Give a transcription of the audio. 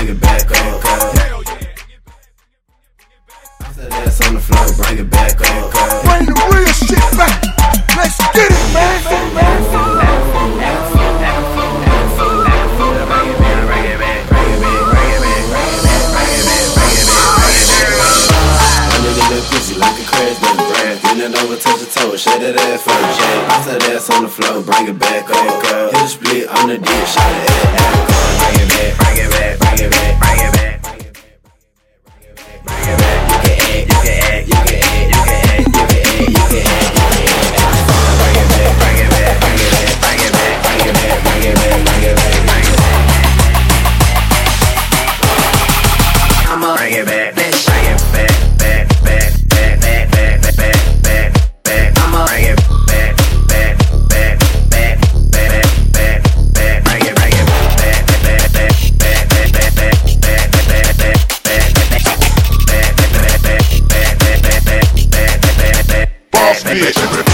bring it back up. After that's on the floor, bring it back up. Bring the real shit back. Let's get it, man. Like a crash, baby, breath. Bend it over, touch your toe, shake that ass first, yeah. Bounce that ass on the floor, bring it back up, girl. Hit a split on the dick, shot it at bring it back, bring it back, bring it back, bring it back, bring it back, bring it back. You can act, you can act, you can act, you can act, you can act, you can act, you can act. Bring it back, bring it back, bring it back, bring it back, bring it back, bring it back, bring it back, bring it back. I'ma bring it back, bitch, bring it back, back, back. Bitch.